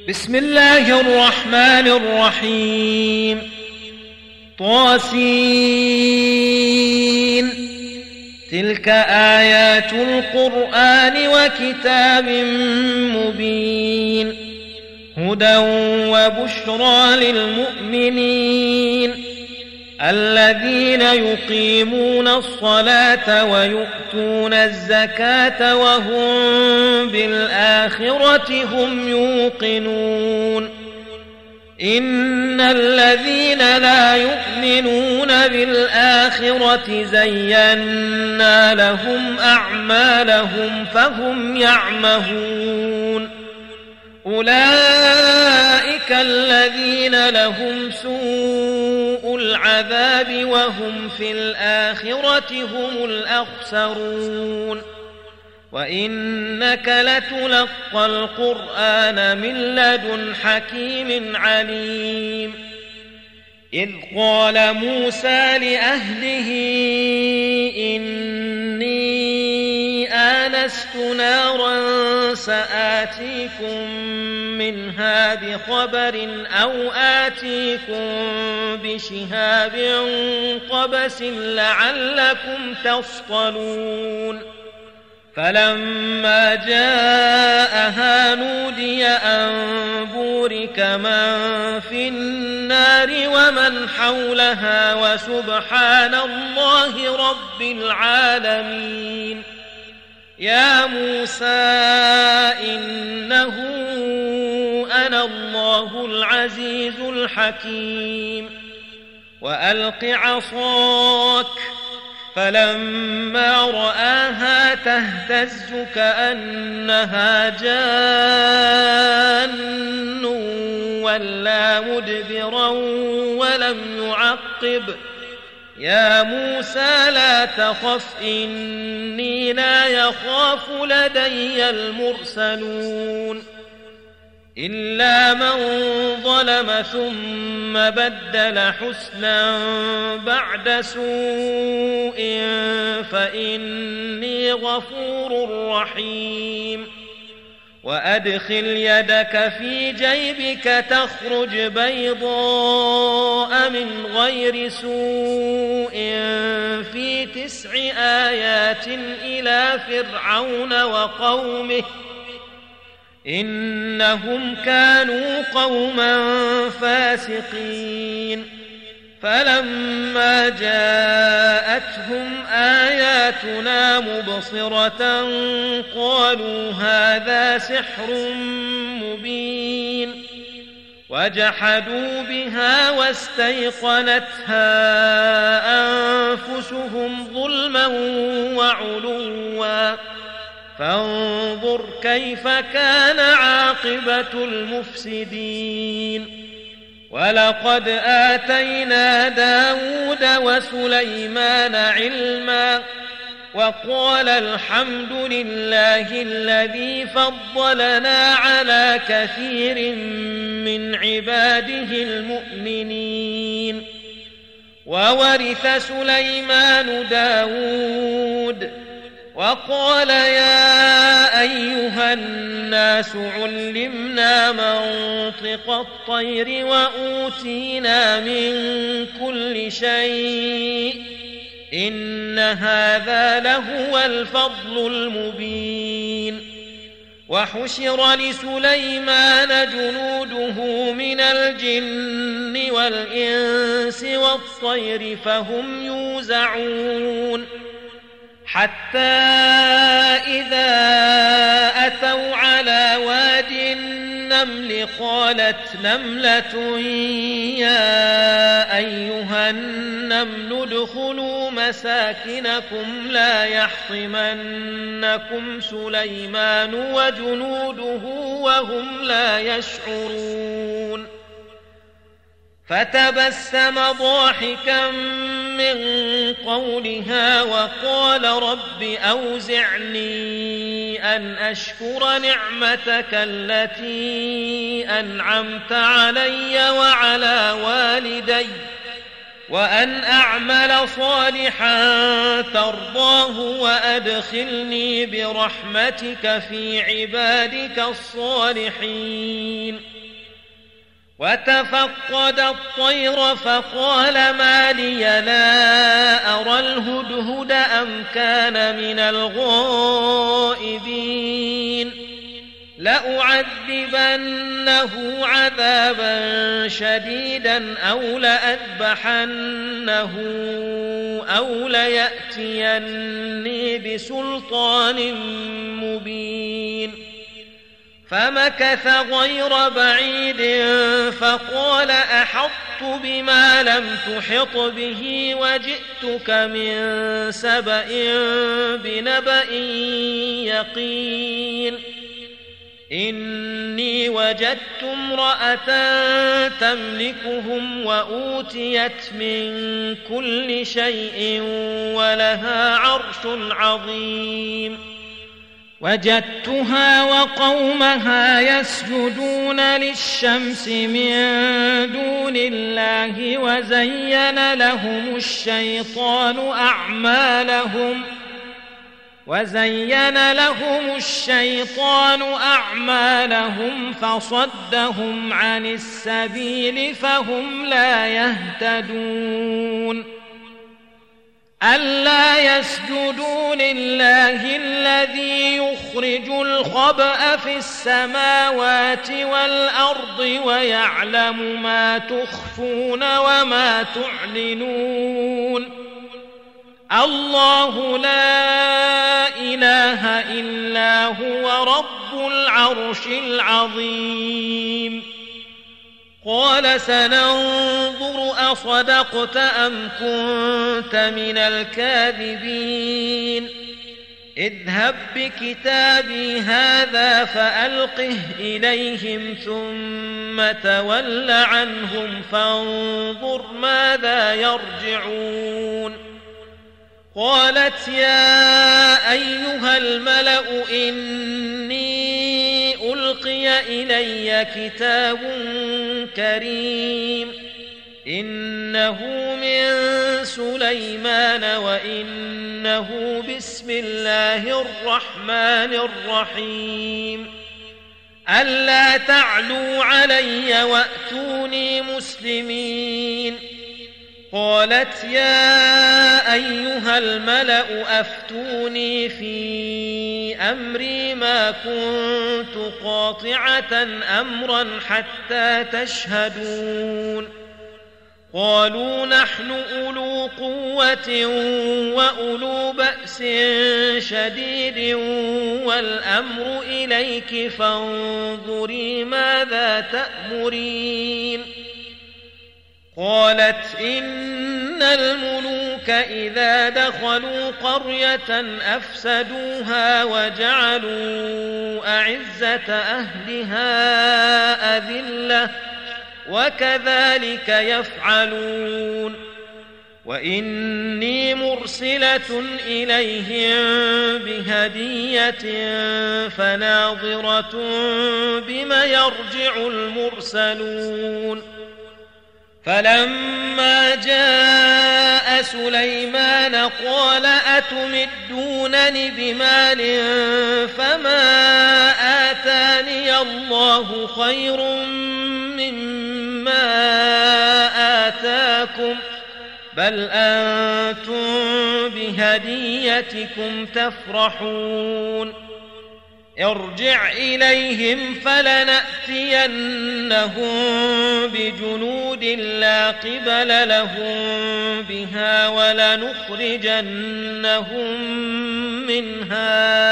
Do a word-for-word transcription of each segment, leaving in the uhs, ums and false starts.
بسم الله الرحمن الرحيم. طاسين. تلك آيات القرآن وكتاب مبين، هدى وبشرى للمؤمنين الذين يقيمون الصلاة ويؤتون الزكاة وهم بالآخرة هم يوقنون. إن الذين لا يؤمنون بالآخرة زينا لهم أعمالهم فهم يعمهون. أولئك الذين لهم سوء العذاب وهم في الآخرة هم الأخسرون. وإنك لتلقى القرآن من لدن حكيم عليم. إذ قال موسى لأهله إني آنست نارا سآتيكم منها بخبر أو آتيكم بشهاب قبس لعلكم تصطلون. فلما جاءها نودي أن بورك من في النار ومن حولها وسبحان الله رب العالمين. يا موسى إنه أنا الله العزيز الحكيم. وألق عصاك. فلما رآها تهتز كأنها جان ولا مدبرا ولم يعقب. يا موسى لا تخف إني لا يخاف لدي المرسلون. إلا من ظلم ثم بدل حسنا بعد سوء فإني غفور رحيم. وأدخل يدك في جيبك تخرج بيضاء من غير سوء في تسع آيات إلى فرعون وقومه إنهم كانوا قوما فاسقين. فلما جاءتهم آياتنا مبصرة قالوا هذا سحر مبين. وجحدوا بها واستيقنتها أنفسهم ظلما وعلوا. فانظر كيف كان عاقبة المفسدين. ولقد آتينا داود وسليمان علما وقال الحمد لله الذي فضلنا على كثير من عباده المؤمنين. وورث سليمان داود وقال يا أيها الناس علمنا منطق الطير وأوتينا من كل شيء إن هذا لهو الفضل المبين. وحشر لسليمان جنوده من الجن والإنس والطير فهم يوزعون. حتى إذا أتوا على واد النمل قالت نملة يا أيها النمل ادخلوا مساكنكم لا يحطمنكم سليمان وجنوده وهم لا يشعرون. فتبسم ضاحكا من قولها وقال رب أوزعني أن أشكر نعمتك التي أنعمت علي وعلى والدي وأن أعمل صالحا ترضاه وأدخلني برحمتك في عبادك الصالحين. وتفقد الطير فقال ما لي لا أرى الهدهد أم كان من الغائبين لأعذبنه عذابا شديدا أو لأذبحنه أو ليأتيني بسلطان مبين فمكث غير بعيد فقال أحطت بما لم تحط به وجئتك من سبأ بنبأ يقين إني وجدت امرأة تملكهم وأوتيت من كل شيء ولها عرش عظيم وجدتها وقومها يسجدون للشمس من دون الله وزين لهم الشيطان أعمالهم وزين لهم الشيطان أعمالهم فصدهم عن السبيل فهم لا يهتدون ألا يسجدوا لله الذي يخرج الخبأ في السماوات والأرض ويعلم ما تخفون وما تعلنون الله لا إله إلا هو رب العرش العظيم قال سننظر أصدقت أم كنت من الكاذبين اذهب بكتابي هذا فألقه إليهم ثم تول عنهم فانظر ماذا يرجعون قالت يا أيها الملأ إني ألقي إلي كتاب كريم إنه من سليمان وإنه بسم الله الرحمن الرحيم ألا تعلوا علي وأتوني مسلمين قالت يا أيها الملأ أفتوني في أمري ما كنت قاطعة أمرا حتى تشهدون قالوا نحن أولو قوة وأولو بأس شديد والأمر إليك فانظري ماذا تأمرين قالت إن الملوك إذا دخلوا قرية أفسدوها وجعلوا أعزة أهلها أذلة وكذلك يفعلون وإني مرسلة إليهم بهدية فناظرة بما يرجع المرسلون فلما جاء سليمان قال أتمدونني بمال فما آتاني الله خير مما آتاكم بل أنتم بهديتكم تفرحون ارجع إليهم فلنأتينهم بجنود لا قبل لهم بها ولنخرجنهم منها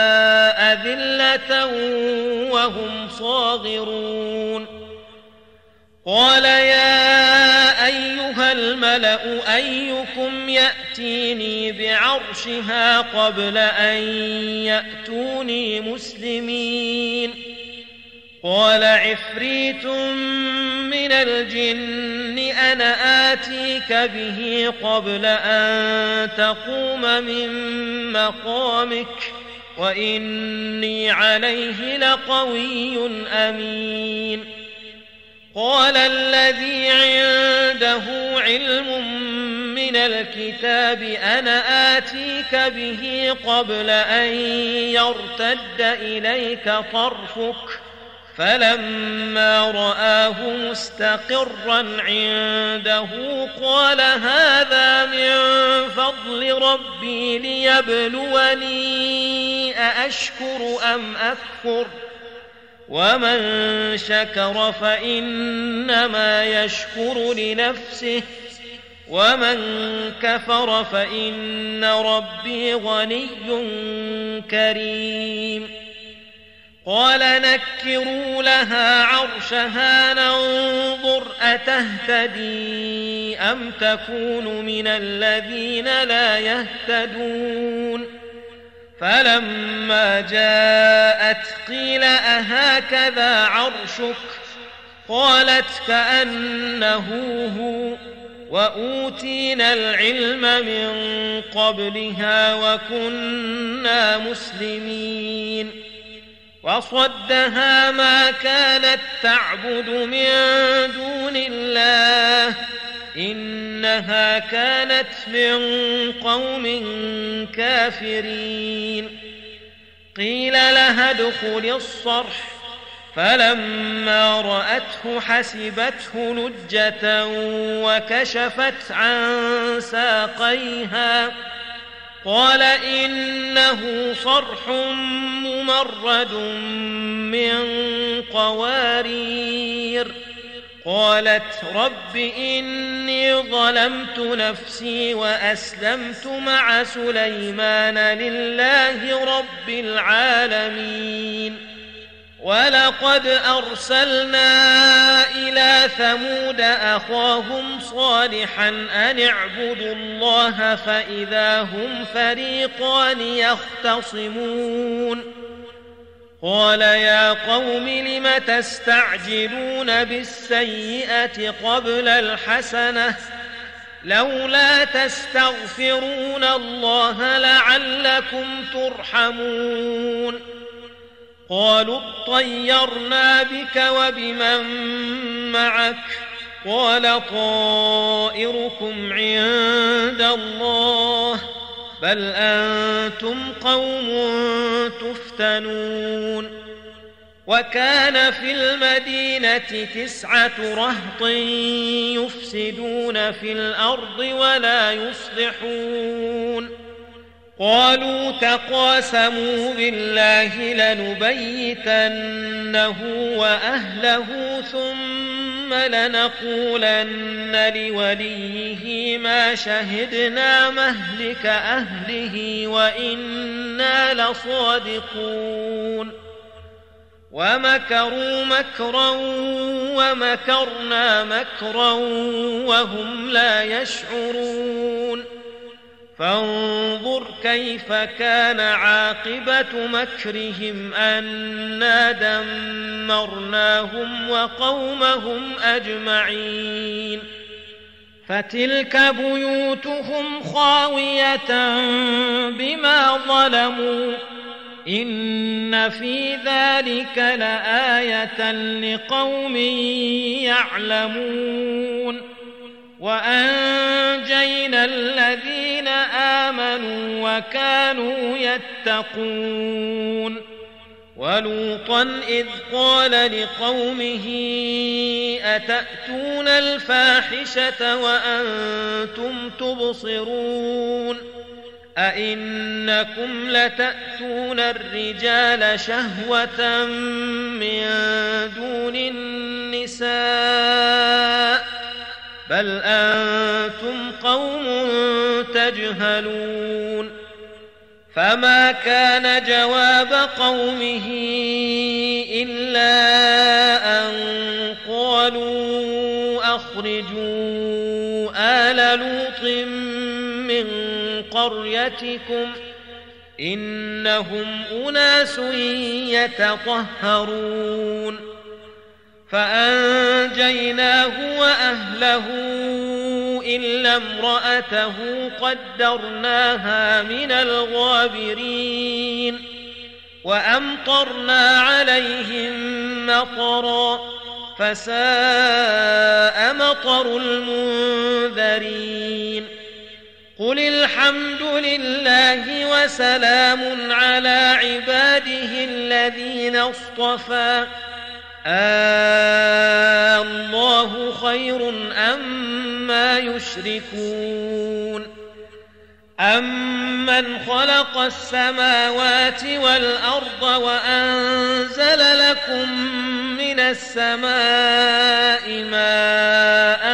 أذلة وهم صاغرون قال يا أيها الملأ أيكم يأتيني بعرشها قبل أن يأتوني مسلمين قال عفريت من الجن أنا آتيك به قبل أن تقوم من مقامك وإني عليه لقوي أمين قال الذي عنده علم من الكتاب أنا آتيك به قبل أن يرتد إليك طرفك فلما رآه مستقرا عنده قال هذا من فضل ربي ليبلوني أأشكر أم أكفر ومن شكر فإنما يشكر لنفسه ومن كفر فإن ربي غني كريم. قال نكروا لها عرشها ننظر أتهتدي أم تكون من الذين لا يهتدون. فلما جاءت قيل أهكذا عرشك قالت كأنه هو وأوتينا العلم من قبلها وكنا مسلمين. وصدها ما كانت تعبد من دون الله إنها كانت من قوم كافرين. قيل لها ادخل الصرح فلما رأته حسبته لجة وكشفت عن ساقيها قال إنه صرح ممرد من قوارير. قالت رب إني ظلمت نفسي وأسلمت مع سليمان لله رب العالمين. ولقد أرسلنا إلى ثمود أخاهم صالحا أن اعبدوا الله فإذا هم فريقان يختصمون. قال يا قوم لم تستعجلون بالسيئة قبل الحسنة لولا تستغفرون الله لعلكم ترحمون. قالوا اطيرنا بك وبمن معك قال طائركم عند الله بل أنتم قوم تفتنون. وكان في المدينة تسعة رهط يفسدون في الأرض ولا يصلحون. قالوا تقاسموا بالله لنبيتنه وأهله ثم لنقولن لوليه ما شهدنا مهلك أهله وإنا لصادقون. ومكروا مكرا ومكرنا مكرا وهم لا يشعرون. فانظر كيف كان عاقبة مكرهم أنا دمرناهم وقومهم أجمعين. فتلك بيوتهم خاوية بما ظلموا إن في ذلك لآية لقوم يعلمون. وأنجينا الذين آمنوا وكانوا يتقون. ولوطا إذ قال لقومه أتأتون الفاحشة وأنتم تبصرون أئنكم لتأتون الرجال شهوة من دون النساء بل أنتم قوم تجهلون. فما كان جواب قومه إلا أن قالوا أخرجوا آل لوط من قريتكم إنهم أناس يتطهرون. فأنجيناه وأهله إلا امرأته قدرناها من الغابرين. وأمطرنا عليهم مطرا فساء مطر المنذرين. قل الحمد لله وسلام على عباده الذين اصطفى آه الله خير أما يشركون أمن خلق السماوات والأرض وأنزل لكم من السماء ماء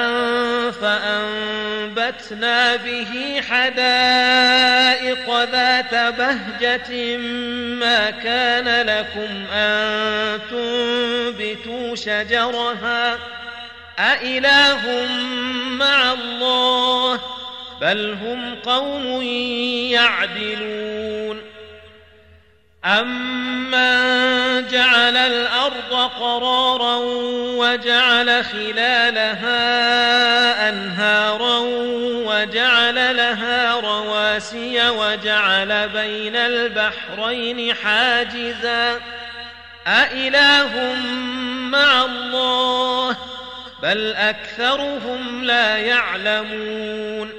فأنبتنا به حدائق ذات بهجة ما كان لكم أن تنبتوا شجرها أإله مع الله بل هم قوم يعدلون أمن جعل الأرض قرارا وجعل خلالها أنهارا وجعل لها رواسي وجعل بين البحرين حاجزا أإله مع الله بل أكثرهم لا يعلمون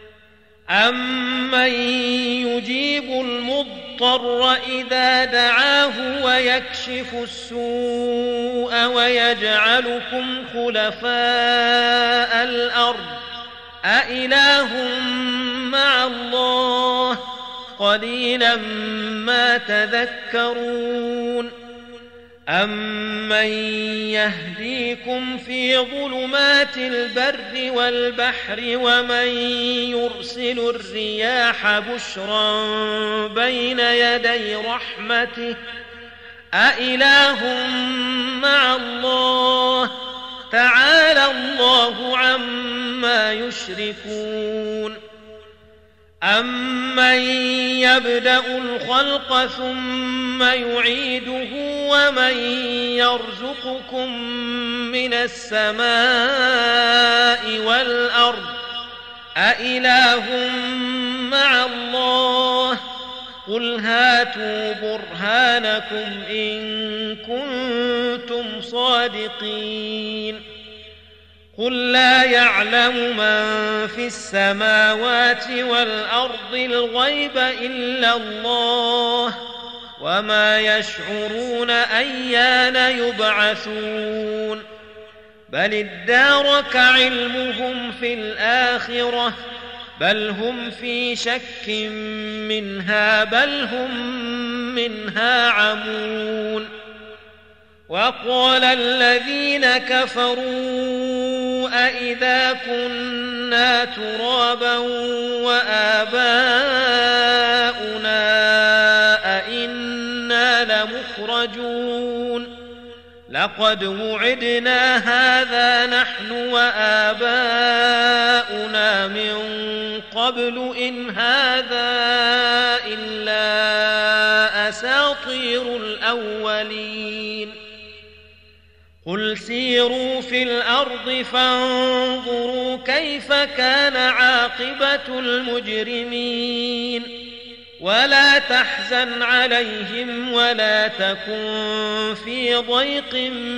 أمن يجيب المضطر إذا دعاه ويكشف السوء ويجعلكم خلفاء الأرض أإله مع الله قليلا ما تذكرون أمن يهديكم في ظلمات البر والبحر ومن يرسل الرياح بشرا بين يدي رحمته أإله مع الله تعالى الله عما يشركون أمن يبدأ الخلق ثم يعيده ومن يرزقكم من السماء والأرض أإله مع الله قل هاتوا برهانكم إن كنتم صادقين قل لا يعلم من في السماوات والأرض الغيب إلا الله وما يشعرون أيان يبعثون بل ادارك علمهم في الآخرة بل هم في شك منها بل هم منها عمون وقال الذين كفروا أئذا كنا ترابا وآباؤنا أئنا لمخرجون لقد وعدنا هذا نحن وآباؤنا من قبل إن هذا إلا أساطير الأولين قل سيروا في الأرض فانظروا كيف كان عاقبة المجرمين ولا تحزن عليهم ولا تكن في ضيق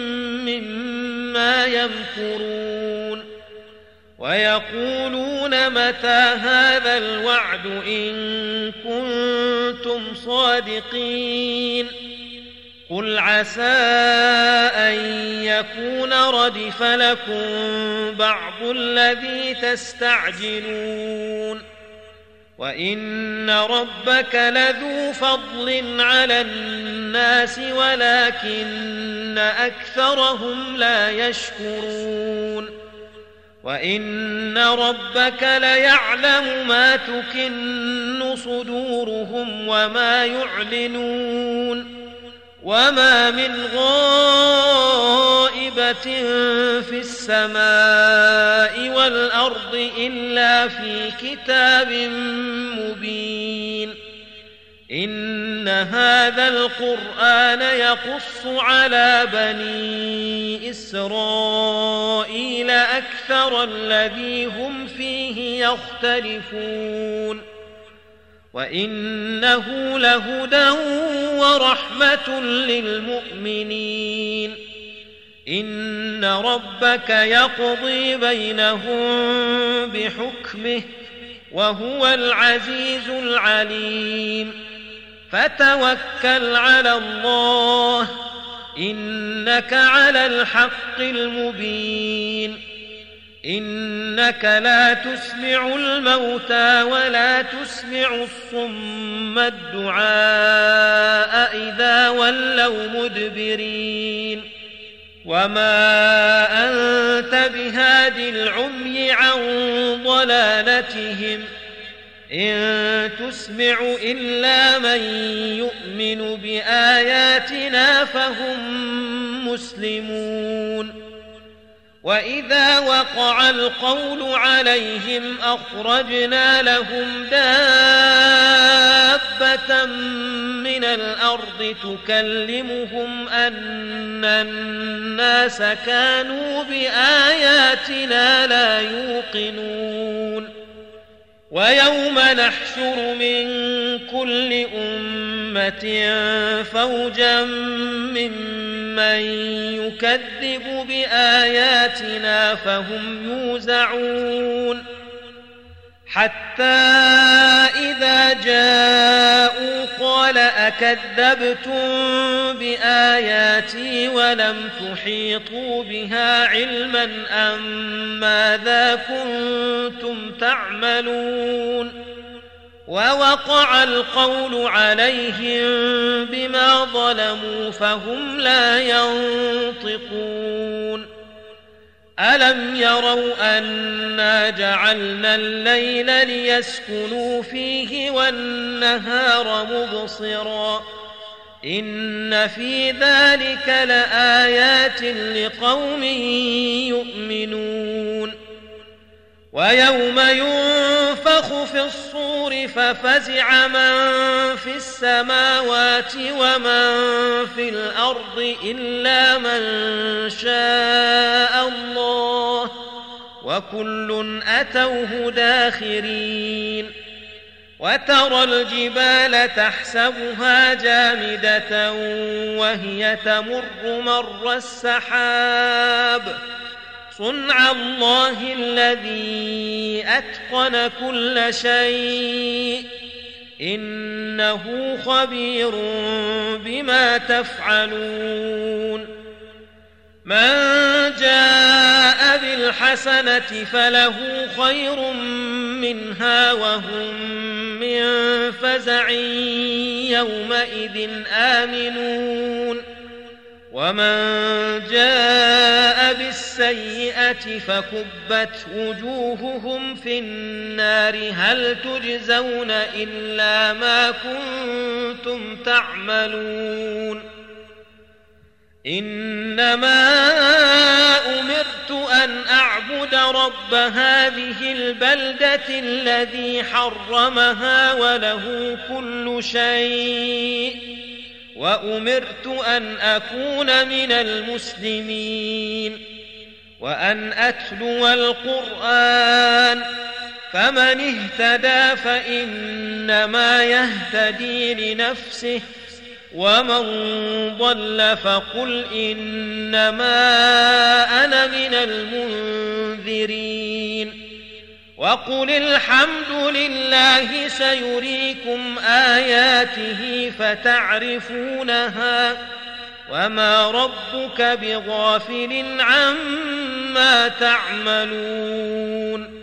مما يمكرون ويقولون متى هذا الوعد إن كنتم صادقين قل عسى أن يكون ردف لكم بعض الذي تستعجلون وإن ربك لذو فضل على الناس ولكن أكثرهم لا يشكرون وإن ربك ليعلم ما تكن صدورهم وما يعلنون وما من غائبة في السماء والأرض إلا في كتاب مبين إن هذا القرآن يقص على بني إسرائيل أكثر الذي هم فيه يختلفون وإنه لهدى ورحمة للمؤمنين إن ربك يقضي بينهم بحكمه وهو العزيز العليم فتوكل على الله إنك على الحق المبين إنك لا تسمع الموتى ولا تسمع الصم الدعاء إذا ولوا مدبرين وما أنت بهاد العمي عن ضلالتهم إن تسمع إلا من يؤمن بآياتنا فهم مسلمون وإذا وقع القول عليهم أخرجنا لهم دابة من الأرض تكلمهم أن الناس كانوا بآياتنا لا يوقنون ويوم نحشر من كل أمة فوجا ممن يكذب بآياتنا فهم يوزعون حتى إذا جاءوا قال أكذبتم بآياتي ولم تحيطوا بها علما أم ماذا كنتم تعملون ووقع القول عليهم بما ظلموا فهم لا ينطقون ألم يروا أنا جعلنا الليل ليسكنوا فيه والنهار مبصرا إن في ذلك لآيات لقوم يؤمنون ويوم ينفخ في الصور ففزع من في السماوات ومن في الأرض إلا من شاء الله وكل أتوه داخرين وترى الجبال تحسبها جامدة وهي تمر مر السحاب صنع الله الذي أتقن كل شيء إنه خبير بما تفعلون من جاء بالحسنة فله خير منها وهم من فزع يومئذ آمنون ومن جاء بالسيئة فكبت وجوههم في النار هل تجزون إلا ما كنتم تعملون إنما أمرت أن أعبد رب هذه البلدة الذي حرمها وله كل شيء وأمرت أن أكون من المسلمين وأن أتلو القرآن فمن اهتدى فإنما يهتدي لنفسه ومن ضل فقل إنما أنا من المنذرين وقل الحمد لله سيريكم آياته فتعرفونها وما ربك بغافل عما تعملون